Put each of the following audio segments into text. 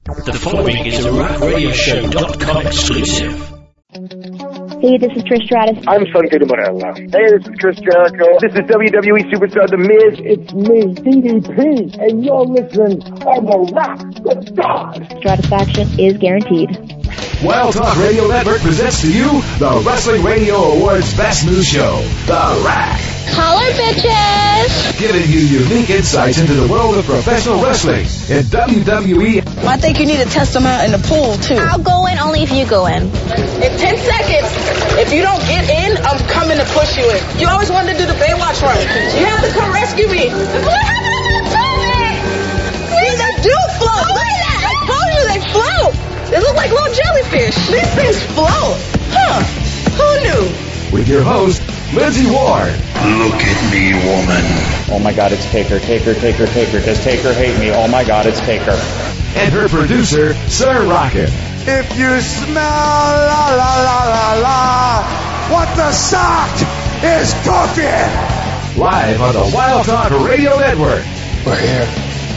The following is a RockRadioShow.com exclusive. Hey, this is Trish Stratus. I'm Santino Morella. Hey, this is Chris Jericho. This is WWE Superstar The Miz. It's me, DDP, and you're listening on The Rock with God. Stratisfaction is guaranteed. Wild Talk Radio Network presents to you the Wrestling Radio Awards Best New Show, The Rack. Holler, bitches! Giving you unique insights into the world of professional wrestling in WWE. I think you need to test them out in the pool, too. I'll go in only if you go in. In 10 seconds, if you don't get in, I'm coming to push you in. You always wanted to do the Baywatch run. You have to come rescue me. What happened to the stomach? See, they do float. I told you they float. They look like little jellyfish. These things float. Huh. Who knew? With your host, Lindsay Ward. Look at me, woman. Oh my God, it's Taker. Taker. Does Taker hate me? Oh my God, it's Taker. And her producer, Sir Rocket. If you smell la la la la la, what the sock is cooking. Live on the Wild Talk Radio Network. We're here.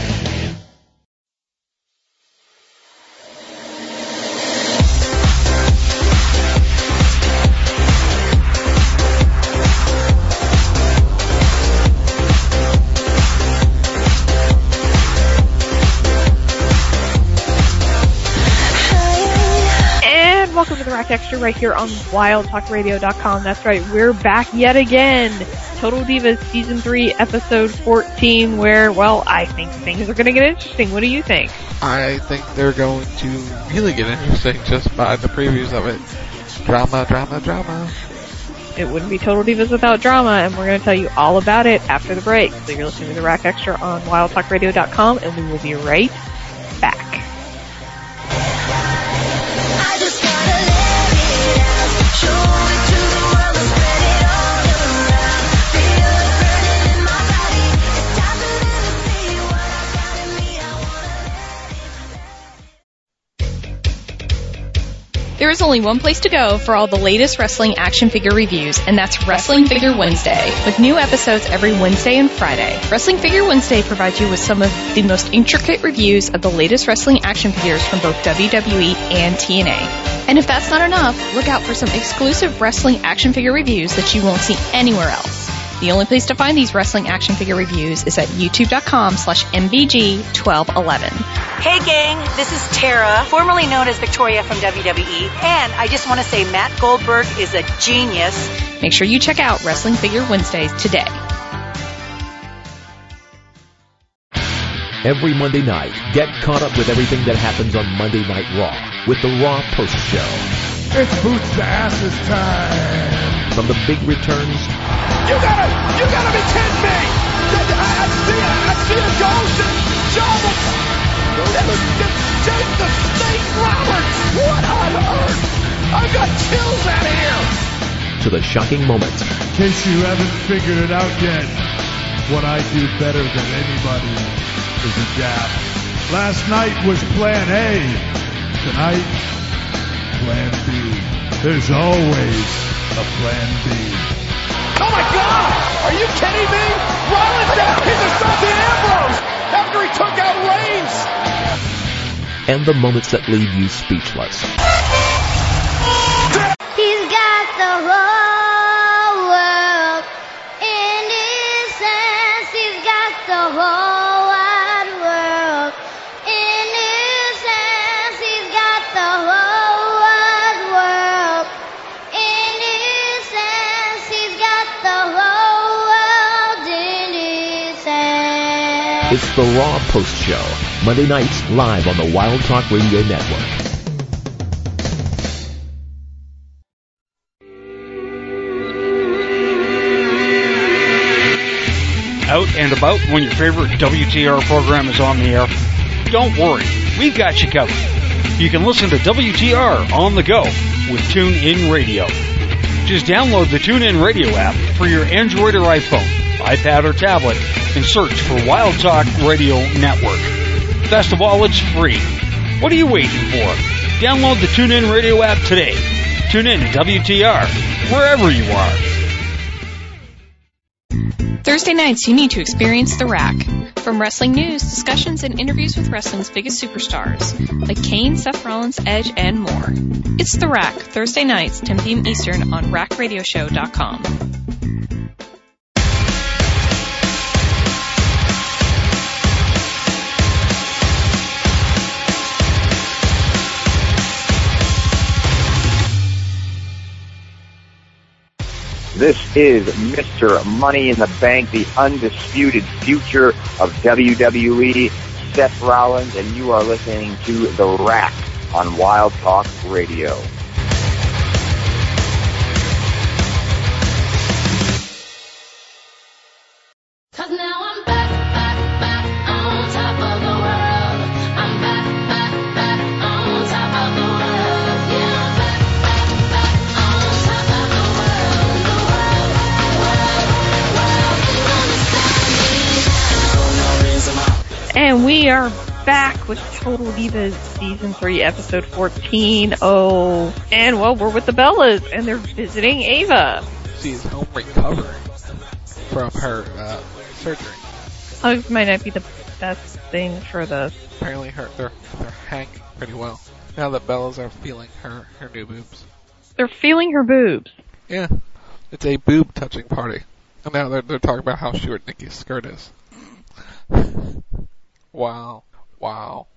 Welcome to the Rack Extra right here on WildTalkRadio.com. That's right, we're back yet again. Total Divas Season 3, Episode 14, where, well, I think things are going to get interesting. What do you think? I think they're going to really get interesting just by the previews of it. Drama. It wouldn't be Total Divas without drama, and we're going to tell you all about it after the break. So you're listening to the Rack Extra on WildTalkRadio.com, and we will be right back. There is only one place to go for all the latest wrestling action figure reviews, and that's Wrestling Figure Wednesday, with new episodes every Wednesday and Friday. Wrestling Figure Wednesday provides you with some of the most intricate reviews of the latest wrestling action figures from both WWE and TNA. And if that's not enough, look out for some exclusive wrestling action figure reviews that you won't see anywhere else. The only place to find these wrestling action figure reviews is at youtube.com/MVG1211. Hey gang, this is Tara, formerly known as Victoria from WWE, and I just want to say Matt Goldberg is a genius. Make sure you check out Wrestling Figure Wednesdays today. Every Monday night, get caught up with everything that happens on Monday Night Raw with the Raw Post Show. It's boots to asses time. From the big returns. You gotta be kidding me! I see a ghost and Jake the Snake Roberts! What on earth? I've got chills out of here! To the shocking moments. In case you haven't figured it out yet, what I do better than anybody is a jab. Last night was Plan A. Tonight, Plan B. There's always a Plan B. Oh my God! Are you kidding me? Rollins down into Santana Ambrose after he took out Reigns! And the moments that leave you speechless. He's got the whole world in his hands. He's got the whole wide world in his hands. He's got the whole wide world in his hands. He's got the whole world in his hands. It's the Raw Post Show. Monday nights, live on the Wild Talk Radio Network. Out and about when your favorite WTR program is on the air? Don't worry, we've got you covered. You can listen to WTR on the go with TuneIn Radio. Just download the TuneIn Radio app for your Android or iPhone, iPad or tablet, and search for Wild Talk Radio Network. Best of all, it's free. What are you waiting for? Download the TuneIn Radio app today. Tune in to WTR, wherever you are. Thursday nights, you need to experience The Rack. From wrestling news, discussions, and interviews with wrestling's biggest superstars, like Kane, Seth Rollins, Edge, and more. It's The Rack, Thursday nights, 10 p.m. Eastern on rackradioshow.com. This is Mr. Money in the Bank, the undisputed future of WWE, Seth Rollins, and you are listening to The Rack on Wild Talk Radio. And we are back with Total Divas Season 3, Episode 14. Oh, and well, we're with the Bellas, and they're visiting Ava. She's home recovering from her surgery. Hugs might not be the best thing for this. Apparently they're hanging pretty well. Now that Bellas are feeling her new boobs. They're feeling her boobs. Yeah. It's a boob touching party. And now they're talking about how short Nikki's skirt is. Wow. Wow.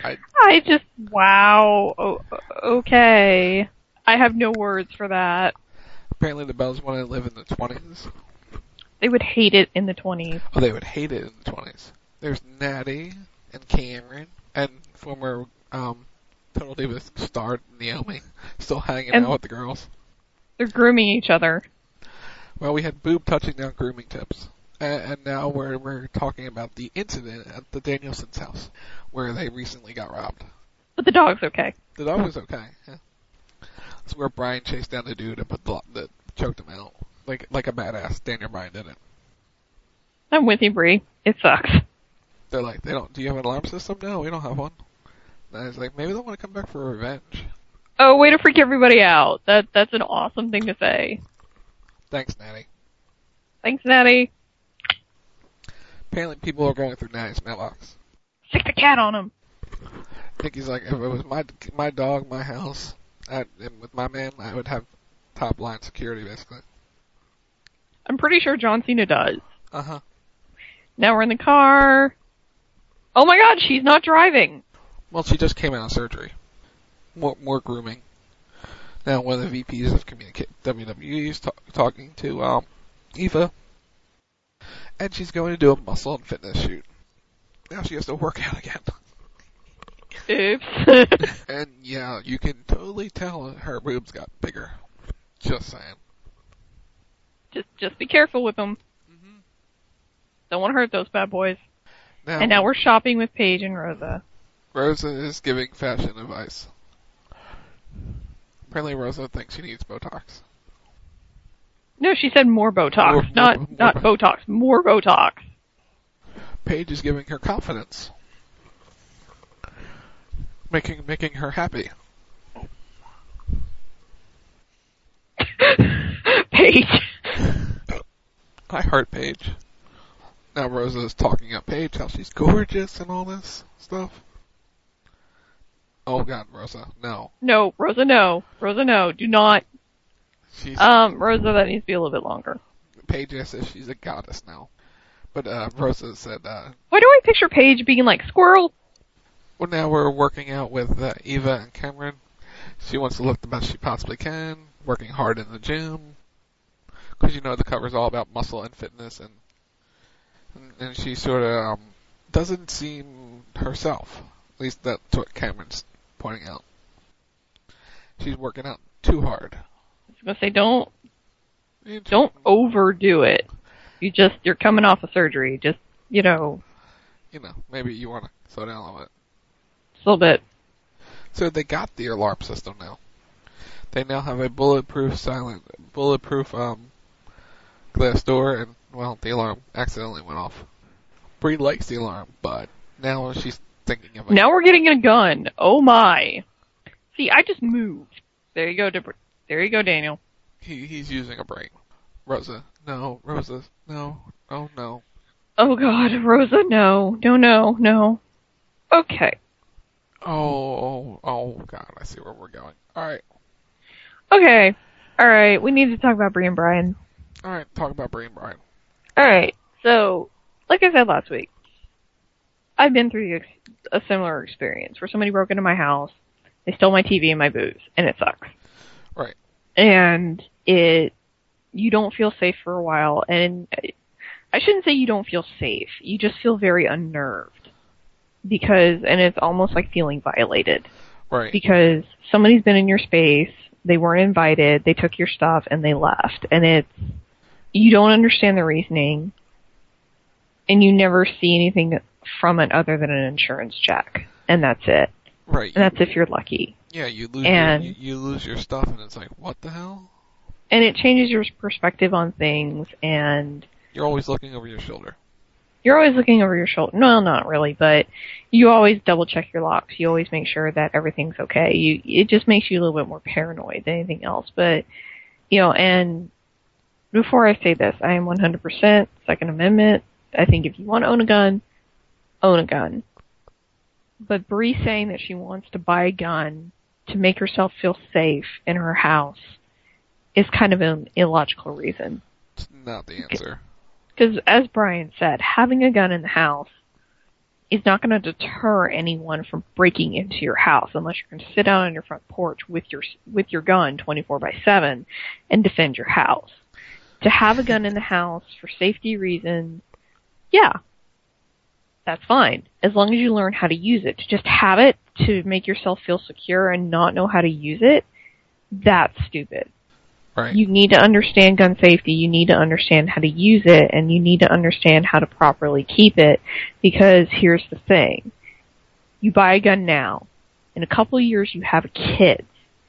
Wow. Oh, okay. I have no words for that. Apparently the Bellas want to live in the 20s. They would hate it in the 20s. Oh, they would hate it in the 20s. There's Natty and Cameron and former Total Divas star Naomi still hanging out with the girls. They're grooming each other. Well, we had boob touching, now grooming tips. And now we're talking about the incident at the Danielson's house, where they recently got robbed. But the dog's okay. The dog was okay. Yeah. That's where Bryan chased down the dude and that choked him out, like a badass. Daniel Bryan did it. I'm with you, Bree. It sucks. They're like, do you have an alarm system? No, we don't have one. And I was like, maybe they want to come back for revenge. Oh, way to freak everybody out. That's an awesome thing to say. Thanks, Natty. Thanks, Natty. Apparently people are going through Natty's mailbox. Stick the cat on him. Nikki's like, if it was my dog, my house, and with my man, I would have top line security, basically. I'm pretty sure John Cena does. Uh-huh. Now we're in the car. Oh my god, she's not driving. Well, she just came out of surgery. More grooming. Now one of the VPs of WWE is talking to Eva. And she's going to do a muscle and fitness shoot. Now she has to work out again. Oops. And yeah, you can totally tell her boobs got bigger. Just saying. Just be careful with them. Mm-hmm. Don't want to hurt those bad boys. And now we're shopping with Paige and Rosa. Rosa is giving fashion advice. Apparently Rosa thinks she needs Botox. No, she said more Botox. Not Botox. More Botox. Paige is giving her confidence. Making her happy. Paige. I heart Paige. Now Rosa is talking up Paige, how she's gorgeous and all this stuff. Oh god, Rosa, no. No, Rosa, no. Rosa, no. Do not. Rosa, that needs to be a little bit longer. Paige says she's a goddess now. But, Rosa said, why do I picture Paige being like, squirrel? Well, now we're working out with, Eva and Cameron. She wants to look the best she possibly can, working hard in the gym. Cause the cover's all about muscle and fitness, and she sort of, doesn't seem herself. At least that's what Cameron's pointing out. She's working out too hard. I was gonna say, don't overdo it. You're coming off of surgery. Just, maybe you want to slow down a little bit. Just a little bit. So they got the alarm system now. They now have a bulletproof glass door, and, well, the alarm accidentally went off. Brie likes the alarm, but now she's thinking of it. Now we're getting a gun. Oh my. See, I just moved. There you go, Daniel. He's using a brain. Rosa No, Rosa. No. Oh, no. Oh God, Rosa, no. No. Okay. Oh, God, I see where we're going. Alright. Okay. Alright, we need to talk about Brie and Brian. Alright, talk about Brie and Brian. Alright, so, like I said last week, I've been through a similar experience where somebody broke into my house, they stole my TV and my booze, and it sucks. Right. And you don't feel safe for a while, and I shouldn't say you don't feel safe, you just feel very unnerved. And it's almost like feeling violated. Right. Because somebody's been in your space, they weren't invited, they took your stuff, and they left. And you don't understand the reasoning, and you never see anything from it other than an insurance check. And that's it. Right. And that's if you're lucky. Yeah, you lose you lose your stuff, and it's like, what the hell? And it changes your perspective on things, and you're always looking over your shoulder. You're always looking over your shoulder. No, not really, but you always double check your locks. You always make sure that everything's okay. It just makes you a little bit more paranoid than anything else. But, and before I say this, I am 100% Second Amendment. I think if you want to own a gun, own a gun. But Brie saying that she wants to buy a gun to make herself feel safe in her house is kind of an illogical reason. It's not the answer. Because, as Brian said, having a gun in the house is not going to deter anyone from breaking into your house unless you're going to sit down on your front porch with your gun 24/7 and defend your house. To have a gun in the house for safety reasons, yeah, that's fine. As long as you learn how to use it. To just have it to make yourself feel secure and not know how to use it, that's stupid. Right. You need to understand gun safety, you need to understand how to use it, and you need to understand how to properly keep it, because here's the thing. You buy a gun now. In a couple of years you have kids.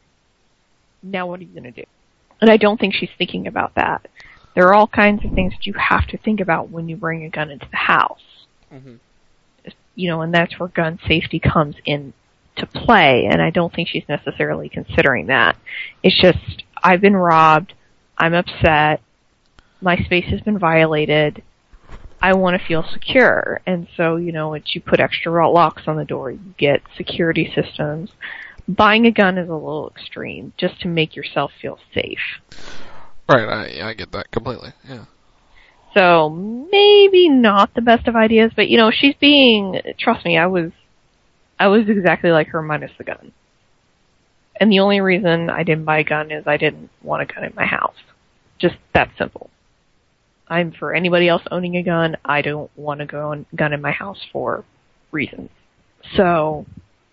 Now what are you going to do? And I don't think she's thinking about that. There are all kinds of things that you have to think about when you bring a gun into the house. Mm-hmm. And that's where gun safety comes in to play, and I don't think she's necessarily considering that. It's just, I've been robbed, I'm upset, my space has been violated, I want to feel secure. And so, you put extra locks on the door, you get security systems. Buying a gun is a little extreme, just to make yourself feel safe. Right, I get that completely, yeah. So, maybe not the best of ideas, but she's trust me, I was exactly like her minus the gun. And the only reason I didn't buy a gun is I didn't want a gun in my house. Just that simple. For anybody else owning a gun, I don't want a gun in my house for reasons. So,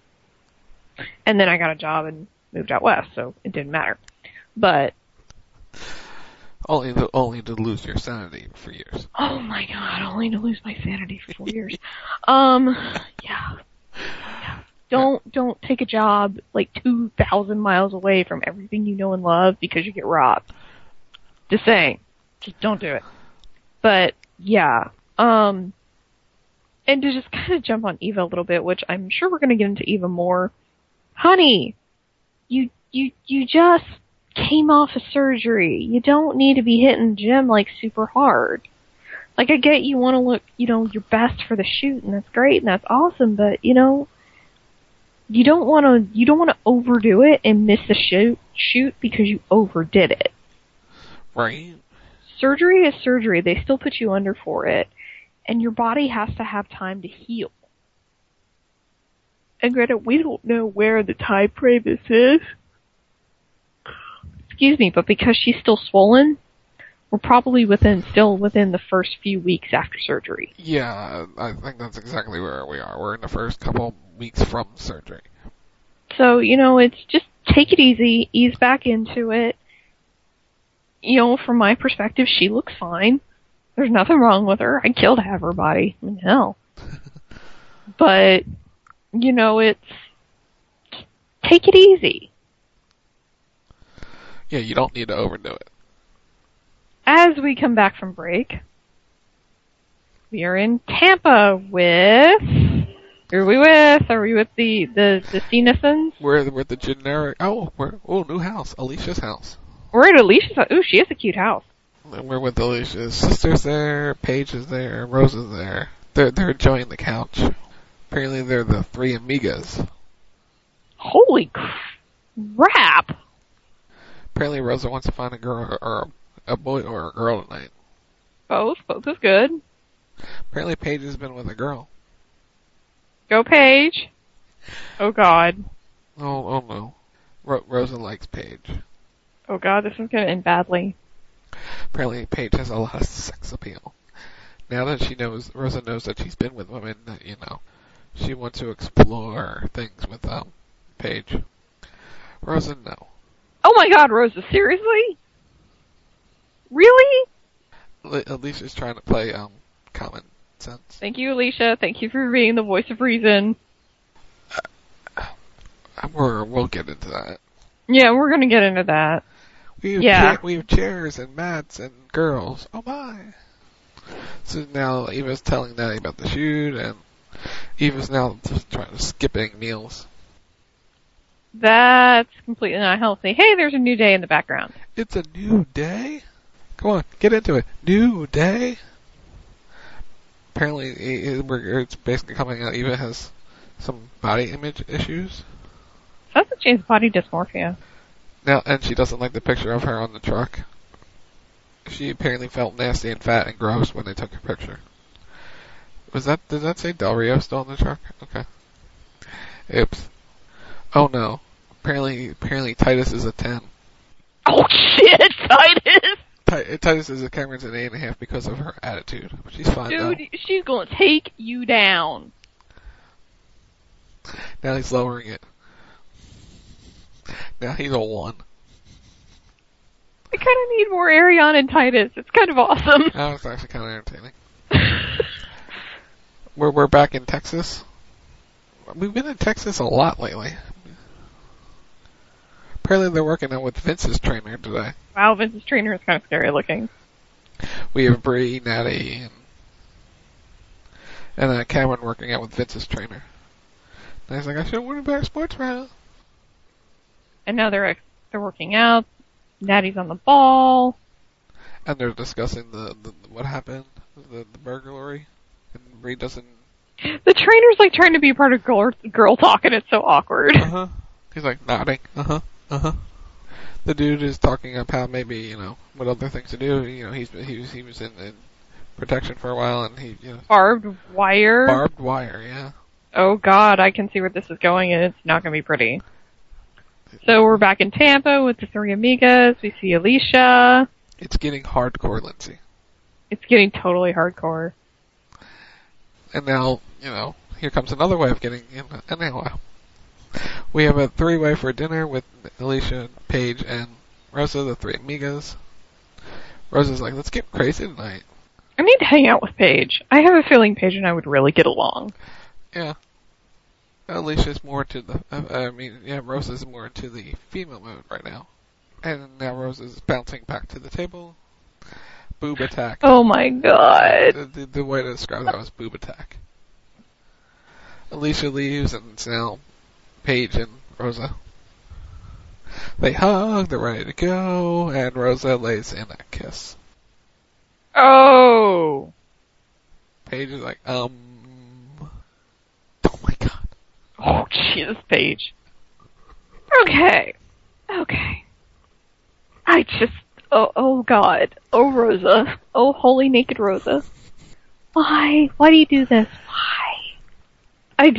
and then I got a job and moved out west, so it didn't matter. But only to lose your sanity for years. Oh my God, only to lose my sanity for 4 years. Yeah. Don't take a job like 2,000 miles away from everything you know and love because you get robbed. Just saying. Just don't do it. But, yeah. And to just kind of jump on Eva a little bit, which I'm sure we're going to get into Eva more. Honey, you just came off of surgery. You don't need to be hitting the gym like super hard. Like, I get you want to look, your best for the shoot, and that's great, and that's awesome, but, you don't want to overdo it and miss the shoot because you overdid it. Right. Surgery is surgery. They still put you under for it, and your body has to have time to heal. And Greta, we don't know where the time frame this is. Excuse me, but because she's still swollen, we're probably still within the first few weeks after surgery. Yeah, I think that's exactly where we are. We're in the first couple weeks from surgery. So, it's just take it easy, ease back into it. From my perspective, she looks fine. There's nothing wrong with her. I'd kill to have her body. I mean, hell. But, it's take it easy. Yeah, you don't need to overdo it. As we come back from break, we are in Tampa with... Who are we with? Are we with the Senesons? We're with the generic... new house. Alicia's house. We're at Alicia's house. Ooh, she has a cute house. We're with Alicia's sister's there, Paige is there, Rose is there. They're enjoying the couch. Apparently they're the three amigas. Holy crap! Apparently Rosa wants to find a girl, or a boy or a girl tonight. Both is good. Apparently Paige has been with a girl. Go Paige! Oh god. Oh no. Rosa likes Paige. Oh god, this is gonna end badly. Apparently Paige has a lot of sex appeal. Now that Rosa knows that she's been with women, she wants to explore things with Paige. Rosa, no. Oh my god, Rosa, seriously? Really? Alicia's trying to play common sense. Thank you, Alicia. Thank you for being the voice of reason. We'll get into that. Yeah, we're gonna get into that. We have chairs and mats and girls. Oh my. So now Eva's telling Natty about the shoot, and Eva's now just skipping meals. That's completely not healthy. Hey, there's a new day in the background. It's a new day? Come on, get into it. New day? Apparently, it's basically coming out Eva has some body image issues. Sounds like she has body dysmorphia. Now, and she doesn't like the picture of her on the truck. She apparently felt nasty and fat and gross when they took her picture. Did that say Del Rio still on the truck? Okay. Oops. Oh no. Apparently Titus is a 10. Oh shit, Titus! Titus is a Cameron's an 8.5 because of her attitude. She's fine though. Dude, she's gonna take you down. Now he's lowering it. Now he's a 1. I kind of need more Ariana and Titus. It's kind of awesome. That was actually kind of entertaining. We're back in Texas. We've been in Texas a lot lately. Apparently they're working out with Vince's trainer today. Wow, Vince's trainer is kind of scary looking. We have Bree, Natty, and Cameron working out with Vince's trainer. And he's like, I should have worn a better sports bra. And now they're working out. Natty's on the ball. And they're discussing the what happened, the burglary. And Bree doesn't... The trainer's like trying to be part of girl talk, and it's so awkward. Uh-huh. He's like nodding. Uh-huh. Uh-huh. The dude is talking about how maybe, what other things to do. He was in protection for a while, and he, Barbed wire? Barbed wire, yeah. Oh god, I can see where this is going, and it's not going to be pretty. So we're back in Tampa with the three amigas. We see Alicia. It's getting hardcore, Lindsay. It's getting totally hardcore. And now, here comes another way of getting we have a three-way for dinner with Alicia, Paige, and Rosa, the three amigas. Rosa's like, let's get crazy tonight. I need to hang out with Paige. I have a feeling Paige and I would really get along. Yeah. Alicia's more to Rosa's more into the female mode right now. And now Rosa's bouncing back to the table. Boob attack. Oh my god. The way to describe that was boob attack. Alicia leaves, and it's now Paige and Rosa. They hug, they're ready to go, and Rosa lays in a kiss. Oh! Paige is like, oh my god. Oh, Jesus, Paige. Okay. Oh god. Oh, Rosa. Oh, holy naked Rosa. Why? Why do you do this? Why?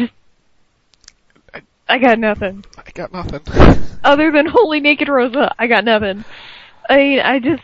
I got nothing. I got nothing. Other than holy naked Rosa, I got nothing. There's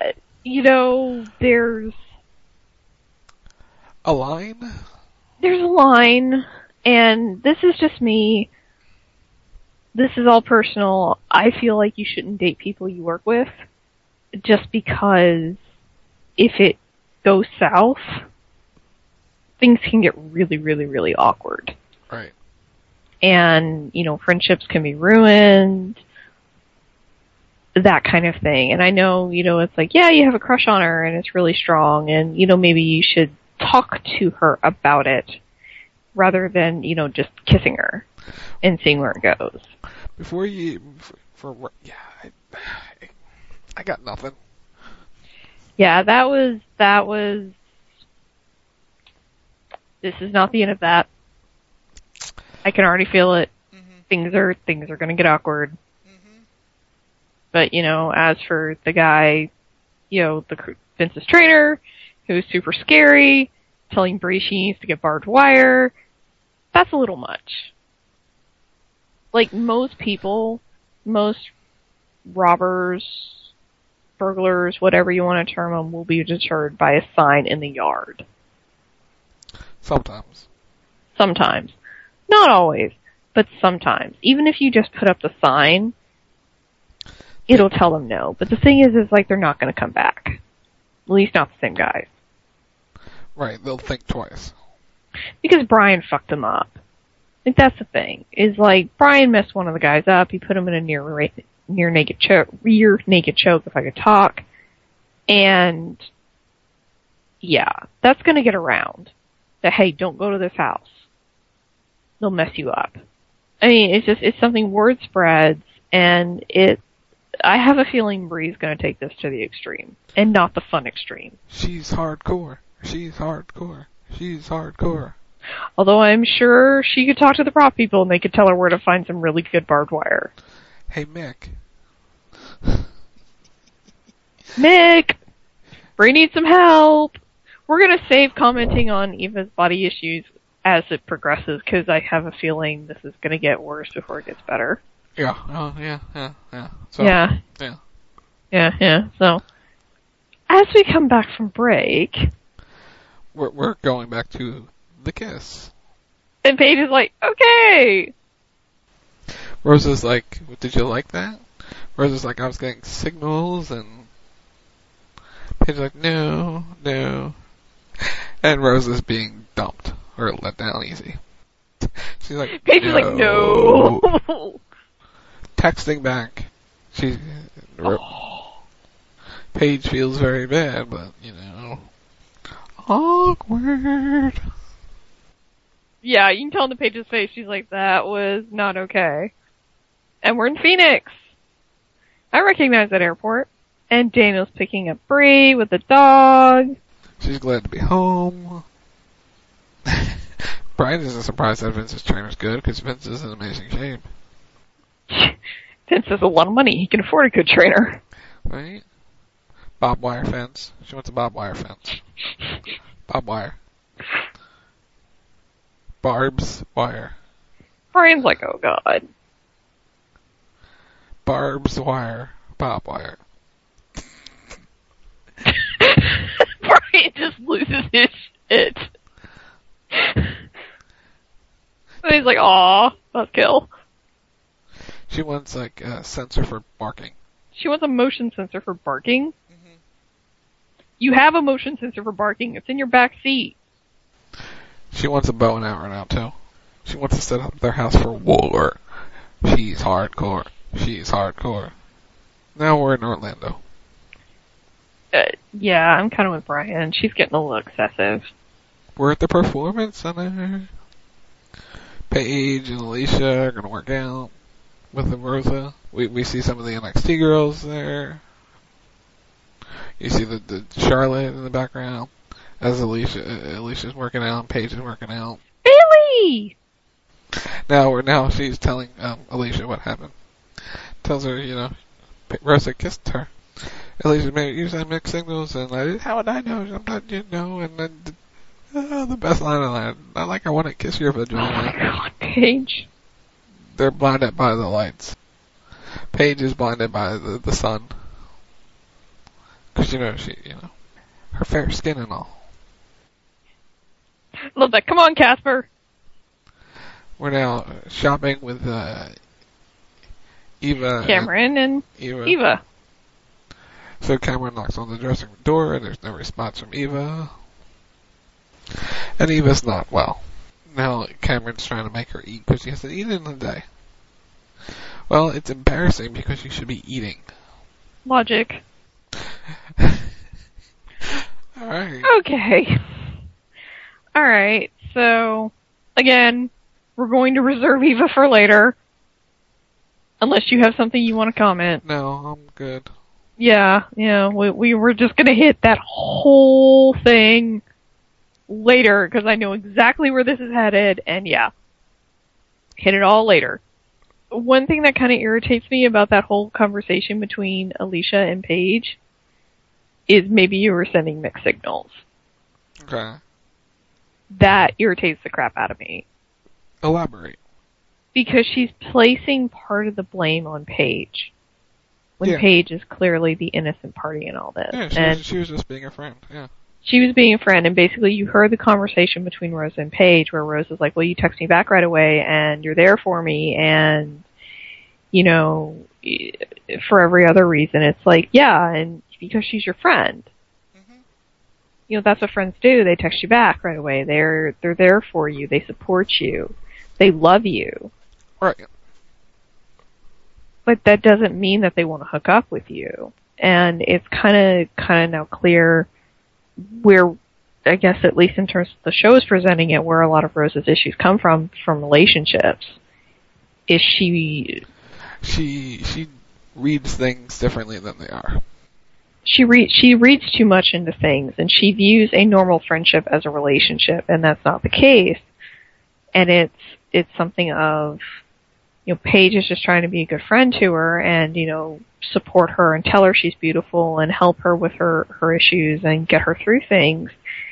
a line? There's a line, and this is just me. This is all personal. I feel like you shouldn't date people you work with, just because if it goes south, things can get really, really, really awkward. Right. And, friendships can be ruined, that kind of thing. And I know, it's like, yeah, you have a crush on her and it's really strong, and, maybe you should talk to her about it rather than, just kissing her and seeing where it goes. Before you, I got nothing. Yeah, that was, this is not the end of that. I can already feel it. Things are gonna get awkward. But, as for the guy, Vince's trainer, who's super scary, telling Bree she needs to get barbed wire, that's a little much. Like, most people, most robbers, burglars, whatever you want to term them, will be deterred by a sign in the yard. Sometimes. Sometimes. Not always, but sometimes. Even if you just put up the sign, it'll tell them no. But the thing is like, they're not going to come back. At least not the same guys. Right, they'll think twice. Because Brian fucked them up. Like, that's the thing. Is like, Brian messed one of the guys up. He put him in a rear naked choke, if I could talk. And, yeah, that's going to get around. That, hey, don't go to this house. They'll mess you up. I mean, it's something, word spreads, and I have a feeling Bree's going to take this to the extreme, and not the fun extreme. She's hardcore. She's hardcore. She's hardcore. Although I'm sure she could talk to the prop people and they could tell her where to find some really good barbed wire. Hey, Mick. Mick! Bree needs some help! We're going to save commenting on Eva's body issues as it progresses, because I have a feeling this is going to get worse before it gets better. Yeah. Oh, yeah. So, yeah. So, as we come back from break, we're going back to the kiss. And Paige is like, okay. Rose is like, did you like that? Rose is like, I was getting signals, and Paige is like, no. And Rose is being dumped, or let down easy. She's like, Paige is like, no. Texting back. Paige feels very bad, but, awkward. Yeah, you can tell in the Paige's face, she's like, that was not okay. And we're in Phoenix. I recognize that airport. And Daniel's picking up Bree with the dog. She's glad to be home. Brian isn't surprised that Vince's trainer's good, because Vince is in amazing shape. Vince has a lot of money. He can afford a good trainer. Right? Barbed wire fence. She wants a barbed wire fence. Barbed wire. Barb's wire. Brian's like, oh god. Barb's wire. Barbed wire. Brian just loses his shit. And he's like, aw, let's kill. She wants, like, a sensor for barking. She wants a motion sensor for barking? Mm-hmm. You have a motion sensor for barking. It's in your back seat. She wants a bow and arrow now, too. She wants to set up their house for war. She's hardcore. She's hardcore. Now we're in Orlando. Yeah, I'm kind of with Brian. She's getting a little excessive. We're at the Performance Center. Paige and Alicia are going to work out with the Rosa. We see some of the NXT girls there. You see the Charlotte in the background as Alicia's working out and Paige is working out. Billy! Now she's telling Alicia what happened. Tells her, Rosa kissed her. Alicia made use of mixed signals, and how would I know? I'm not, and then the best line of that. Not like I want to kiss your vagina. Oh my god, Paige. They're blinded by the lights. Paige is blinded by the sun. Cause her fair skin and all. Love that. Come on, Casper. We're now shopping with Eva. Cameron and Eva. So Cameron knocks on the dressing room door, and there's no response from Eva. And Eva's not well. Now Cameron's trying to make her eat because she has to eat in a day. Well, it's embarrassing because you should be eating. Logic. Alright. Okay. Alright, so, again, we're going to reserve Eva for later. Unless you have something you want to comment. No, I'm good. Yeah, we were just gonna hit that whole thing later, because I know exactly where this is headed, and yeah. Hit it all later. One thing that kind of irritates me about that whole conversation between Alicia and Paige is maybe you were sending mixed signals. Okay. That irritates the crap out of me. Elaborate. Because she's placing part of the blame on Paige. When Paige is clearly the innocent party in all this. Yeah, she was just being a friend, yeah. She was being a friend, and basically you heard the conversation between Rose and Paige, where Rose was like, well, you text me back right away, and you're there for me, and, for every other reason, it's like, yeah, and because she's your friend. Mm-hmm. That's what friends do. They text you back right away. They're there for you. They support you. They love you. Right. But that doesn't mean that they want to hook up with you. And it's kind of now clear where, I guess at least in terms of the show is presenting it, where a lot of Rose's issues come from relationships, is she reads things differently than they are. She reads too much into things, and she views a normal friendship as a relationship, and that's not the case. And it's something of, Paige is just trying to be a good friend to her and, support her and tell her she's beautiful and help her with her issues and get her through things.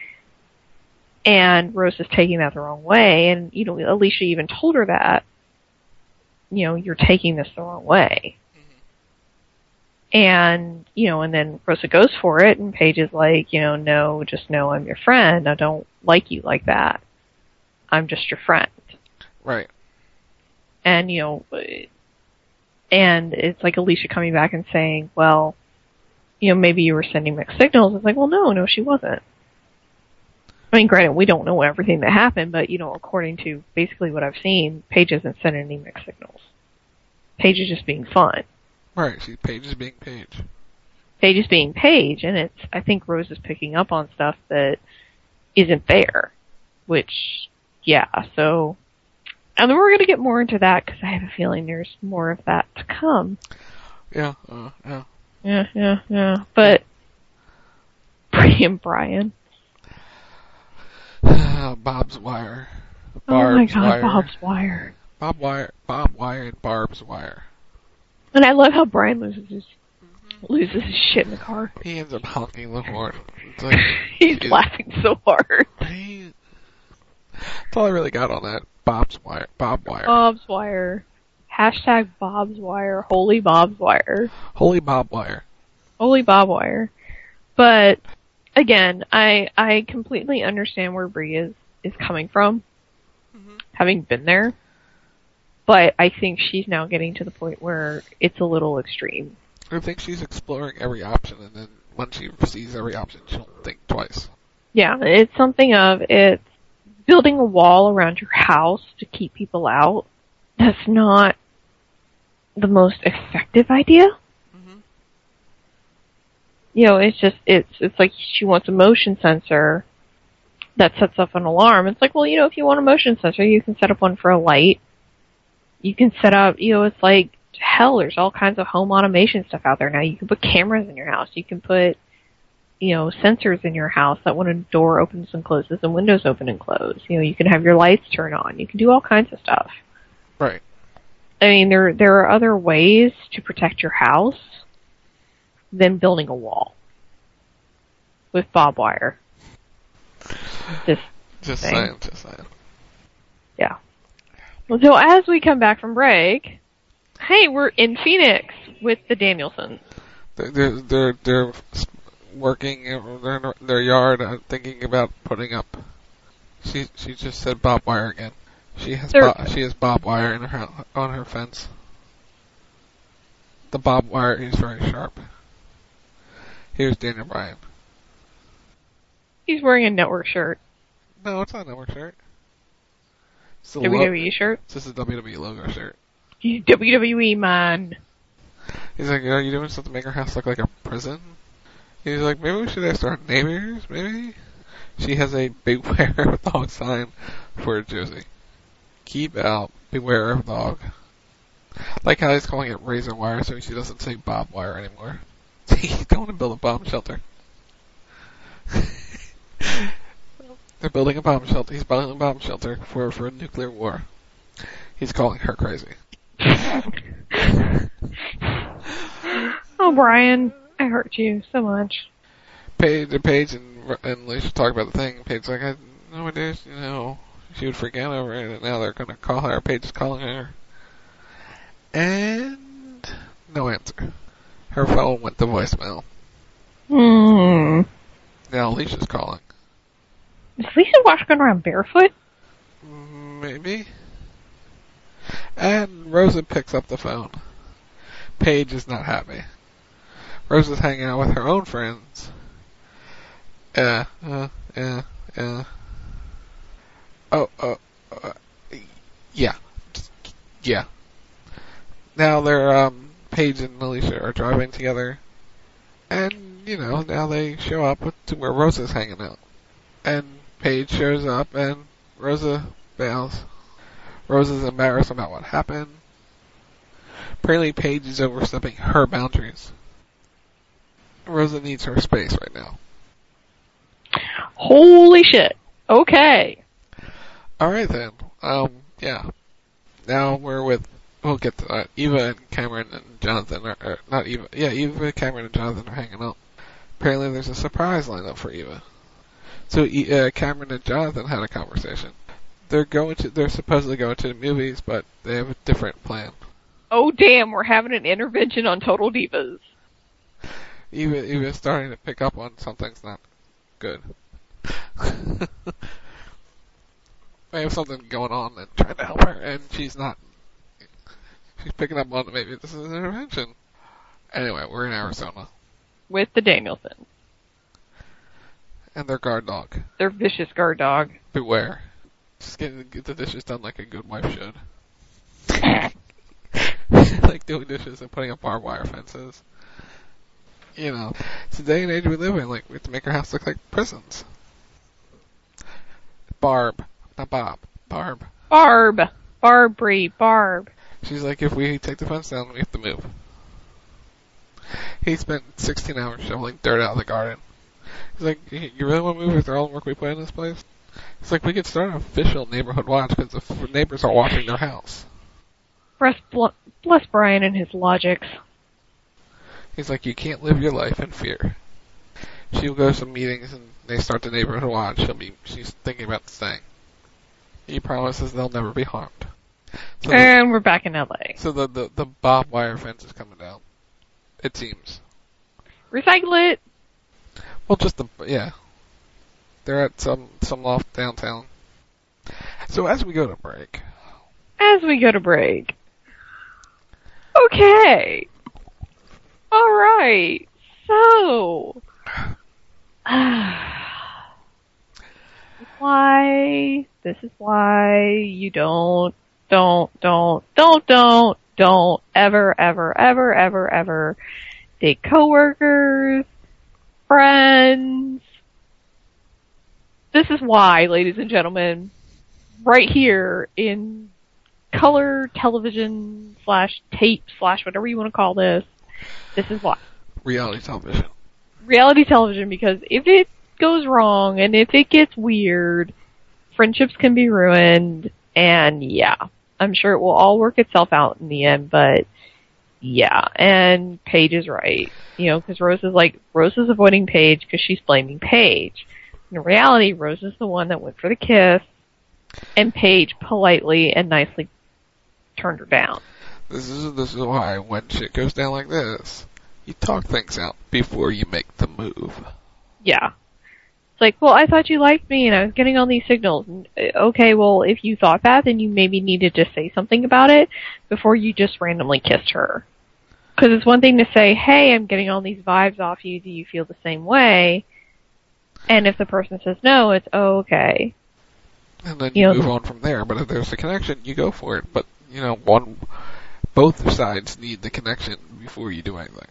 And Rose is taking that the wrong way. And, Alicia even told her that, you're taking this the wrong way. Mm-hmm. And, and then Rosa goes for it and Paige is like, no, just know I'm your friend. I don't like you like that. I'm just your friend. Right. And, and it's like Alicia coming back and saying, well, maybe you were sending mixed signals. It's like, well, no, she wasn't. I mean, granted, we don't know everything that happened, but, according to basically what I've seen, Paige isn't sending any mixed signals. Paige is just being fun. Right, Paige is being Paige. Paige is being Paige, and I think Rose is picking up on stuff that isn't there. Which, yeah, so... And then we're going to get more into that, because I have a feeling there's more of that to come. Yeah. Yeah. But, Brian. Bob's Wire. Oh my God, Bob's Wire. Bob Wire and Barb's Wire. And I love how Brian loses his shit in the car. He ends up honking the horn. It's like, he's laughing so hard. That's all I really got on that. Bob's Wire. Bob Wire. Bob's Wire. Hashtag Bob's Wire. Holy Bob's Wire. Holy Bob Wire. Holy Bob Wire. But, again, I completely understand where Bree is coming from, having been there. But I think she's now getting to the point where it's a little extreme. I think she's exploring every option, and then once she sees every option, she'll think twice. Yeah, it's something of, it's building a wall around your house to keep people out. That's not the most effective idea. Mm-hmm. It's just, it's like she wants a motion sensor that sets off an alarm. It's like, well, if you want a motion sensor, you can set up one for a light. You can set up, it's like, hell, there's all kinds of home automation stuff out there now. You can put cameras in your house. You can put, sensors in your house that when a door opens and closes and windows open and close. You can have your lights turn on. You can do all kinds of stuff. Right. I mean, there are other ways to protect your house than building a wall with Bob Wire. Just saying. Yeah. So as we come back from break, hey, we're in Phoenix with the Danielsons. They're working in their yard, thinking about putting up. She just said Bob Wire again. She has Bob Wire on her fence. The Bob Wire is very sharp. Here's Daniel Bryan. He's wearing a network shirt. No, it's not a network shirt. It's a WWE shirt? It's just a WWE logo shirt. He's WWE, man. He's like, are you doing something to make our house look like a prison? He's like, maybe we should ask our neighbors, maybe? She has a beware of dog sign for Josie. Keep out, beware of dog. Like how he's calling it razor wire, so she doesn't say Bob Wire anymore. He's going to build a bomb shelter. They're building a bomb shelter. He's building a bomb shelter for a nuclear war. He's calling her crazy. Oh, Brian, I hurt you so much. Paige and Lisa talk about the thing. Paige's like, I had no idea, she would forget over it, and now they're going to call her. Paige is calling her. And no answer. Her phone went to voicemail. Now Alicia's calling. Is Lisa walking around barefoot? Maybe. And Rosa picks up the phone. Paige is not happy. Rosa's hanging out with her own friends. Yeah. Now they're, Paige and Alicia are driving together. And, now they show up to where Rosa's hanging out. And Paige shows up and Rosa bails. Rosa's embarrassed about what happened. Apparently Paige is overstepping her boundaries. Rosa needs her space right now. Holy shit. Okay. Alright then. Yeah. Now we'll get to that. Eva and Cameron and Jonathan are not Eva. Yeah, Eva, Cameron, and Jonathan are hanging out. Apparently there's a surprise lineup for Eva. So Cameron and Jonathan had a conversation. They're supposedly going to the movies, but they have a different plan. Oh damn, we're having an intervention on Total Divas. Eva's starting to pick up on something's not good. They have something going on and trying to help her, and she's not. She's picking up on maybe this is an intervention. Anyway, we're in Arizona. With the Danielsons. And their guard dog. Their vicious guard dog. Beware. Just get the dishes done like a good wife should. Like doing dishes and putting up barbed wire fences. It's the day and age we live in. Like, we have to make our house look like prisons. Barb. Not Bob. Barb. Barbary. Barb. She's like, if we take the fence down, we have to move. He spent 16 hours shoveling dirt out of the garden. He's like, you really want to move after all the work we put in this place? He's like, we could start an official neighborhood watch because the neighbors are watching their house. Bless Brian and his logics. He's like, you can't live your life in fear. She'll go to some meetings and they start the neighborhood watch. She's thinking about staying. He promises they'll never be harmed. So and we're back in LA. So the barbed wire fence is coming down. It seems. Recycle it. Well, they're at some loft downtown. So as we go to break. Okay. Alright. So. This is why you don't ever date coworkers, friends. This is why, ladies and gentlemen, right here in color television / tape / whatever you want to call this is why. Reality television. Reality television, because if it goes wrong and if it gets weird, friendships can be ruined, and yeah, I'm sure it will all work itself out in the end, but yeah, and Paige is right, because Rosa's avoiding Paige because she's blaming Paige. In reality, Rosa's the one that went for the kiss, and Paige politely and nicely turned her down. This is why when shit goes down like this, you talk things out before you make the move. Yeah. It's like, well, I thought you liked me and I was getting all these signals. Okay, well, if you thought that, then you maybe needed to say something about it before you just randomly kissed her. Because it's one thing to say, hey, I'm getting all these vibes off you, do you feel the same way? And if the person says no, it's, oh, okay. And then you move on from there. But if there's a connection, you go for it. But, both sides need the connection before you do anything.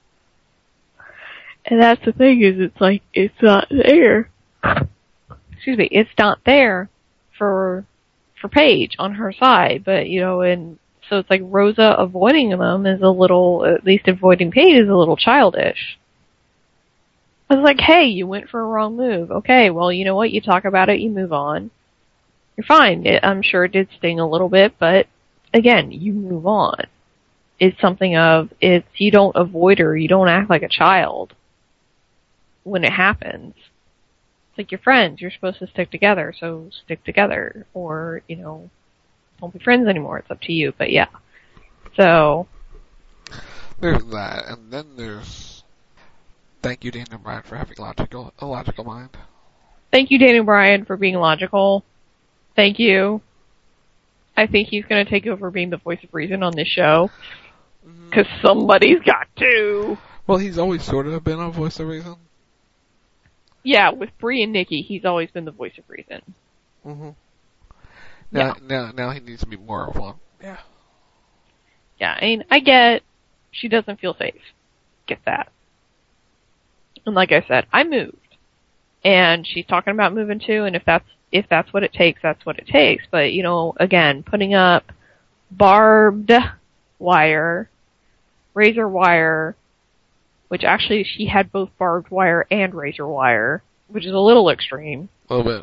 And that's the thing, is it's like, it's not there. Excuse me, it's not there for Paige on her side, but, and So it's like Rosa avoiding them is a little, at least avoiding Paige is a little childish. I was like, hey, you went for a wrong move. Okay, well, you know what? You talk about it, you move on. You're fine. I'm sure it did sting a little bit, but again, you move on. It's something of, you don't avoid her, you don't act like a child when it happens. It's like you're friends, you're supposed to stick together, so stick together. Or, don't be friends anymore, it's up to you, but yeah. So. There's that, and then there's, thank you, Daniel Bryan, for having a logical mind. Thank you, Daniel Bryan, for being logical. Thank you. I think he's going to take over being the voice of reason on this show. Because somebody's got to. Well, he's always sort of been a voice of reason. Yeah, with Brie and Nikki, he's always been the voice of reason. Mm-hmm. Now he needs to be more of one. Yeah. Yeah, I mean, I get she doesn't feel safe. Get that. And like I said, I moved. And she's talking about moving too, and if that's what it takes, that's what it takes. But, again, putting up barbed wire, razor wire, which actually she had both barbed wire and razor wire, which is a little extreme. A little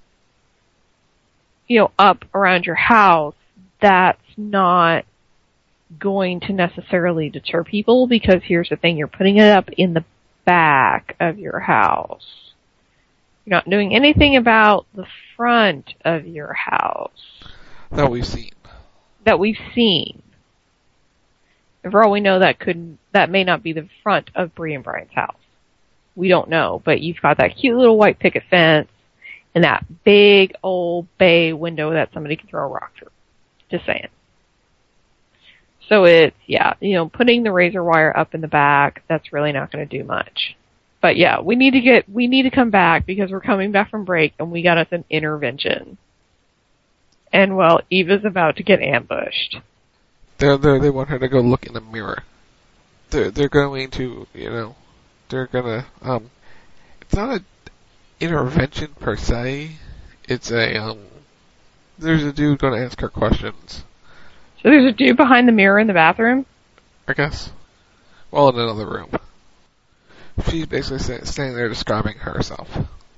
bit. Up around your house, that's not going to necessarily deter people, because here's the thing, you're putting it up in the back of your house. You're not doing anything about the front of your house. That we've seen. And for all we know, that may not be the front of Brie and Brian's house. We don't know, but you've got that cute little white picket fence and that big old bay window that somebody can throw a rock through. Just saying. So it's, putting the razor wire up in the back, that's really not going to do much. But yeah, we need to come back, because we're coming back from break and we got us an intervention. And well, Eva's about to get ambushed. They want her to go look in the mirror. They're going to, they're gonna, it's not an intervention per se. It's there's a dude gonna ask her questions. So there's a dude behind the mirror in the bathroom? I guess. Well, in another room. She's basically standing there describing herself.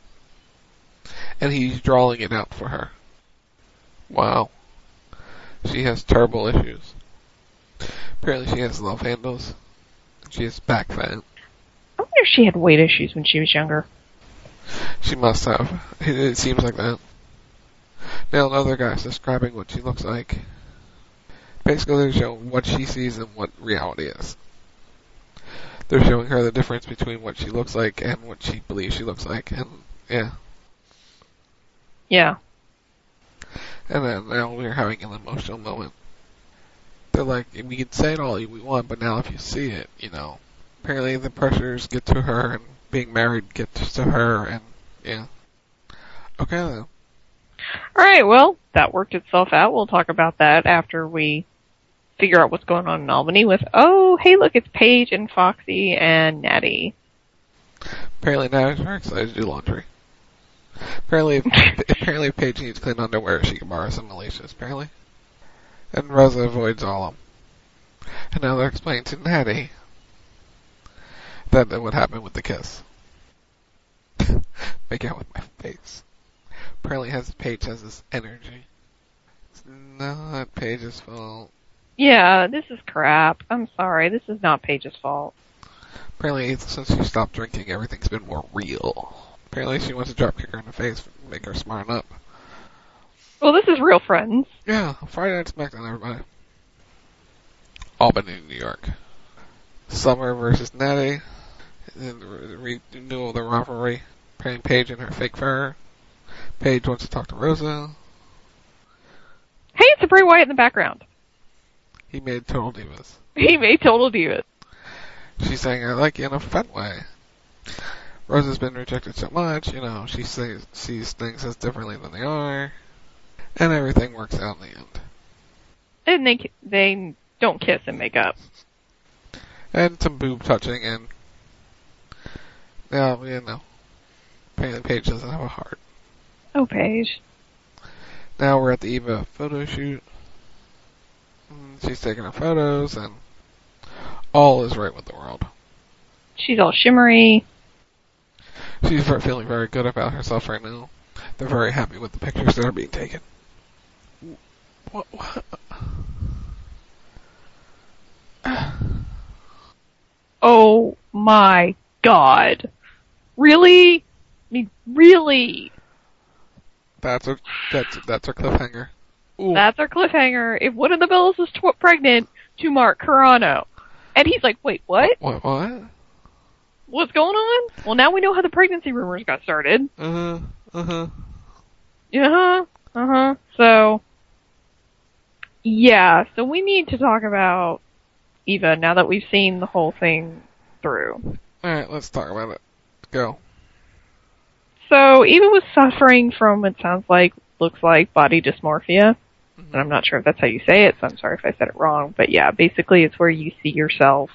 And he's drawing it out for her. Wow. She has terrible issues. Apparently she has love handles. She has back fat. I wonder if she had weight issues when she was younger. She must have. It seems like that. Now another guy's describing what she looks like. Basically they're showing what she sees and what reality is. They're showing her the difference between what she looks like and what she believes she looks like, and yeah. Yeah. And then now we're having an emotional moment. They're like, we can say it all we want, but now if you see it, apparently the pressures get to her, and being married gets to her, and yeah. Okay then. Alright, well, that worked itself out. We'll talk about that after we figure out what's going on in Albany with, oh, hey look, it's Paige and Foxy and Natty. Apparently Natty's very excited to do laundry. Apparently if Paige needs clean underwear, she can borrow some Alicia's, apparently. And Rosa avoids all of them. And now they're explaining to Natty that what happened with the kiss. Make out with my face. Apparently Paige has this energy. It's not Paige's fault. Yeah, this is crap. I'm sorry, this is not Paige's fault. Apparently since she stopped drinking, everything's been more real. Apparently she wants to drop kick her in the face, make her smarten up. Well, this is Real Friends. Yeah, Friday Night SmackDown, everybody. Albany, New York. Summer versus Natty. And the renewal of the rivalry. Paying Paige in her fake fur. Paige wants to talk to Rosa. Hey, it's a Bray Wyatt in the background. He made Total Divas. She's saying, I like you in a fun way. Rosa's been rejected so much, she sees things as differently than they are. And everything works out in the end. And they don't kiss and make up. And some boob touching, and now, apparently Paige doesn't have a heart. Oh, Paige. Now we're at the Eva photo shoot. She's taking her photos, and all is right with the world. She's all shimmery. She's feeling very good about herself right now. They're very happy with the pictures that are being taken. What? Oh my god. Really? I mean, really? That's our cliffhanger. Ooh. That's our cliffhanger. If one of the Bellas was pregnant, to Mark Carano. And he's like, wait, what? What? What's going on? Well, now we know how the pregnancy rumors got started. So, yeah, so we need to talk about Eva now that we've seen the whole thing through. Alright, let's talk about it. Go. So, Eva was suffering from, it looks like body dysmorphia. And I'm not sure if that's how you say it, so I'm sorry if I said it wrong. But yeah, basically it's where you see yourself,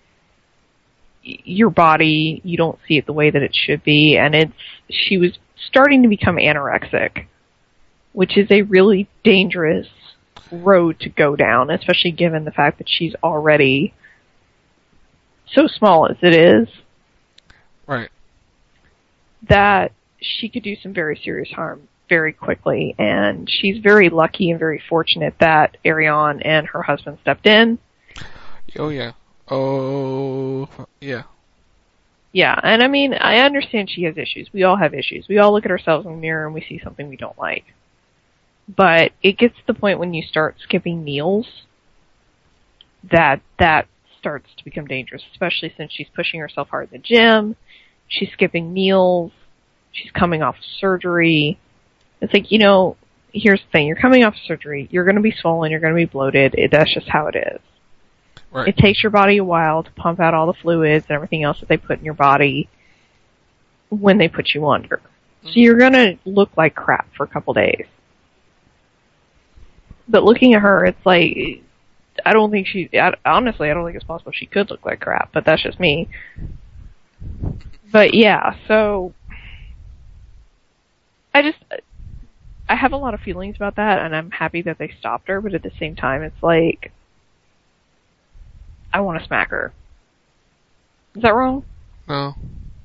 your body, you don't see it the way that it should be. And she was starting to become anorexic, which is a really dangerous road to go down, especially given the fact that she's already so small as it is. Right. That she could do some very serious harm very quickly, and she's very lucky and very fortunate that Ariane and her husband stepped in. Oh, yeah. Yeah, and I mean, I understand she has issues. We all have issues. We all look at ourselves in the mirror and we see something we don't like. But it gets to the point when you start skipping meals that starts to become dangerous, especially since she's pushing herself hard in the gym. She's skipping meals. She's coming off surgery. It's like, here's the thing. You're coming off surgery. You're going to be swollen. You're going to be bloated. That's just how it is. Right. It takes your body a while to pump out all the fluids and everything else that they put in your body when they put you under. So you're going to look like crap for a couple days. But looking at her, it's like, honestly, I don't think it's possible she could look like crap, but that's just me. But yeah, so I have a lot of feelings about that, and I'm happy that they stopped her, but at the same time, it's like, I want to smack her. Is that wrong? No.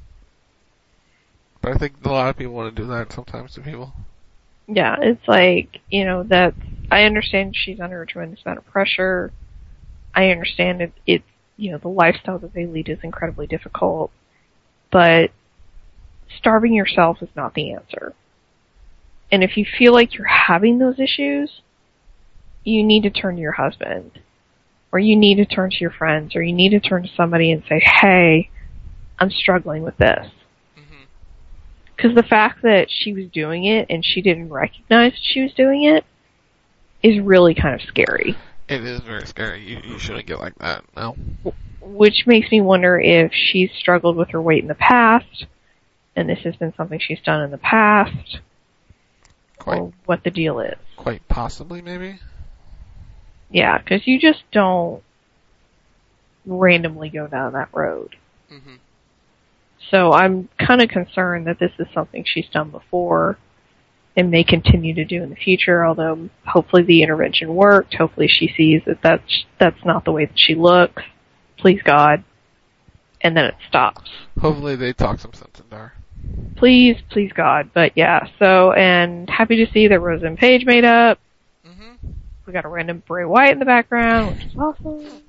But I think a lot of people want to do that sometimes to people. Yeah, it's like, I understand she's under a tremendous amount of pressure. I understand it's the lifestyle that they lead is incredibly difficult. But starving yourself is not the answer. And if you feel like you're having those issues, you need to turn to your husband. Or you need to turn to your friends. Or you need to turn to somebody and say, hey, I'm struggling with this. Because the fact that she was doing it and she didn't recognize she was doing it is really kind of scary. It is very scary. You shouldn't get like that, no. Which makes me wonder if she's struggled with her weight in the past, and this has been something she's done in the past, or what the deal is. Quite possibly, maybe? Yeah, because you just don't randomly go down that road. Mm-hmm. So I'm kind of concerned that this is something she's done before and may continue to do in the future, although hopefully the intervention worked. Hopefully she sees that that's not the way that she looks. Please God. And then it stops. Hopefully they talk some sense into her. Please God. But yeah, so, and happy to see that Rosa and Paige made up. Mm-hmm. We got a random Bray Wyatt in the background, which is awesome.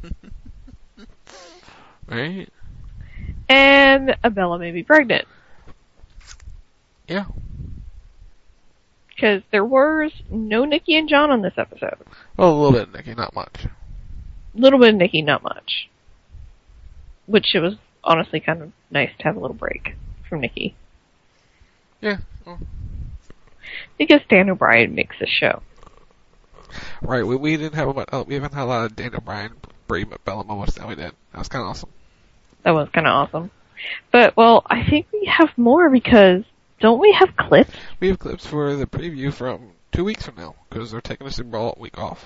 Right? And Bella may be pregnant. Yeah. Because there was no Nikki and John on this episode. Well, a little bit of Nikki, not much. A little bit of Nikki, not much. Which it was honestly kind of nice to have a little break from Nikki. Yeah. Because Dan O'Brien makes this show. Right, we didn't have we haven't had a lot of Dan O'Brien, Brie Bella moments that we did. That was kind of awesome. That was kind of awesome. But, well, I think we have more because don't we have clips? We have clips for the preview from 2 weeks from now because they're taking the Super Bowl week off.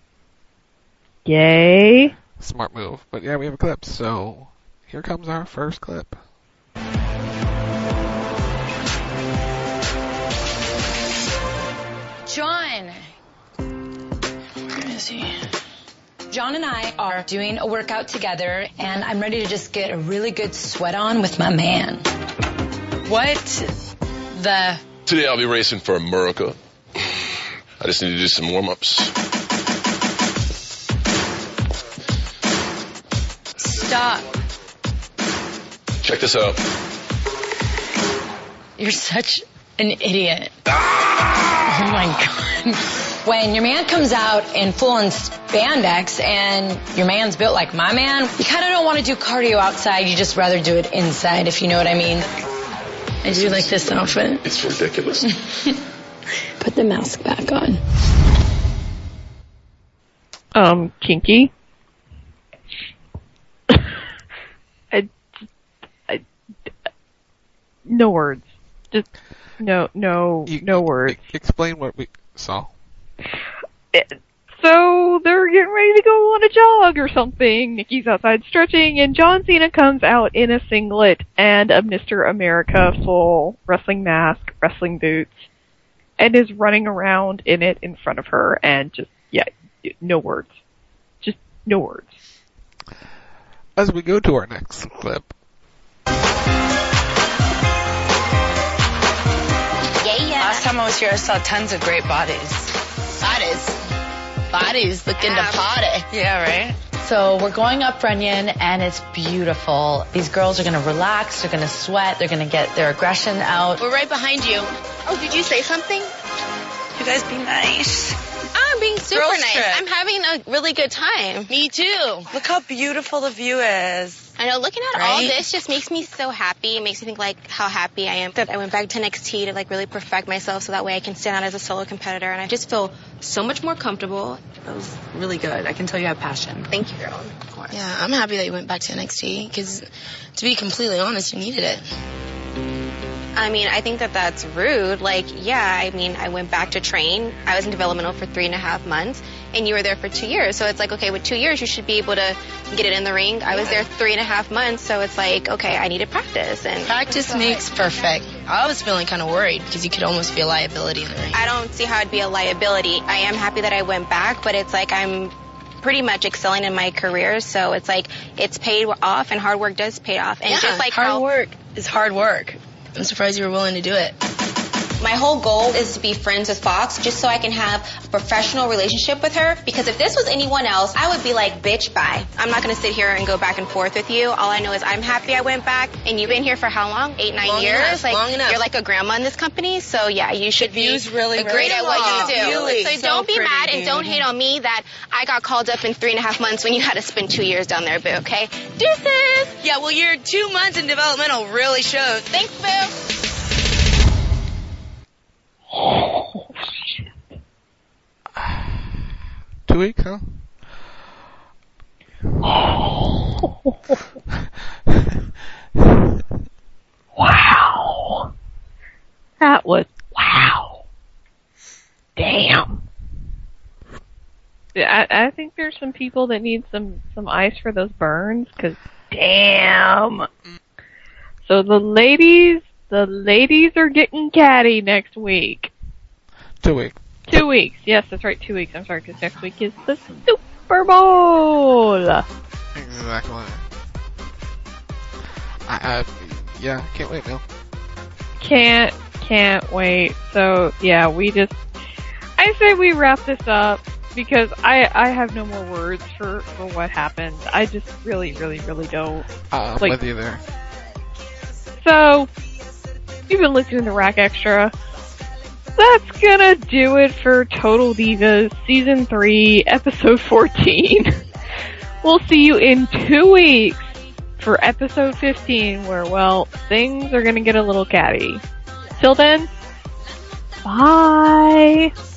Yay. Smart move. But yeah, we have a clip. So here comes our first clip. John. is he? John and I are doing a workout together, and I'm ready to just get a really good sweat on with my man. What the... Today I'll be racing for America. I just need to do some warm-ups. Stop. Check this out. You're such an idiot. Oh my God. When your man comes out in full-on spandex and your man's built like my man, you kind of don't want to do cardio outside. You just rather do it inside, if you know what I mean. I do like this outfit. It's ridiculous. Put the mask back on. Kinky. No words. Just no words. Explain what we saw. So they're getting ready to go on a jog or something. Nikki's outside stretching, and John Cena comes out in a singlet and a Mr. America full wrestling mask, wrestling boots, and is running around in it in front of her, and just, no words. Just no words. As we go to our next clip. Last time I was here, I saw tons of great bodies. Bodies looking to party. Yeah, right? So we're going up Runyon, and it's beautiful. These girls are going to relax, they're going to sweat, they're going to get their aggression out. We're right behind you. Oh, did you say something? You guys be nice. I'm being super Girls nice. trip. I'm having a really good time. Me too. Look how beautiful the view is. I know, looking at all Right? this just makes me so happy. It makes me think, like, how happy I am that I went back to NXT to, like, really perfect myself so that way I can stand out as a solo competitor. And I just feel so much more comfortable. That was really good. I can tell you have passion. Thank you, girl. Of course. Yeah, I'm happy that you went back to NXT because, to be completely honest, you needed it. I mean, I think that that's rude. Like, yeah, I mean, I went back to train. I was in developmental for 3.5 months, and you were there for 2 years. So it's like, okay, with 2 years, you should be able to get it in the ring. I was there 3.5 months, so it's like, okay, I needed practice. And Practice makes perfect. I was feeling kind of worried because you could almost be a liability in the ring. I don't see how it'd be a liability. I am happy that I went back, but it's like I'm pretty much excelling in my career, so it's like it's paid off, and hard work does pay off. And yeah, just like hard work is hard work. I'm surprised you were willing to do it. my whole goal is to be friends with Fox just so I can have a professional relationship with her, because if this was anyone else, I would be like, bitch, bye. I'm not going to sit here and go back and forth with you. All I know is I'm happy I went back, and you've been here for how long? 8-9 years? Long enough. You're like a grandma in this company, so yeah, you should be really great at what you do. Really, so don't be mad and don't hate on me that I got called up in 3.5 months when you had to spend 2 years down there, boo, okay? Deuces! Yeah, well, your 2 months in developmental really shows. Thanks, boo. Oh, shit. 2 weeks, huh? Wow. That was, wow. Damn. I think there's some people that need some ice for those burns, cause damn. So the ladies are getting catty next week. 2 weeks. 2 weeks. Yes, that's right, 2 weeks. I'm sorry, because next week is the Super Bowl. Exactly. Yeah, can't wait now. Can't wait. So, yeah, I say we wrap this up, because I have no more words for what happened. I just really, really, really don't. I'm with you there. So, you've been listening to Rack Extra. That's gonna do it for Total Divas Season 3, Episode 14. We'll see you in 2 weeks for Episode 15, where, well, things are gonna get a little catty. Till then, bye!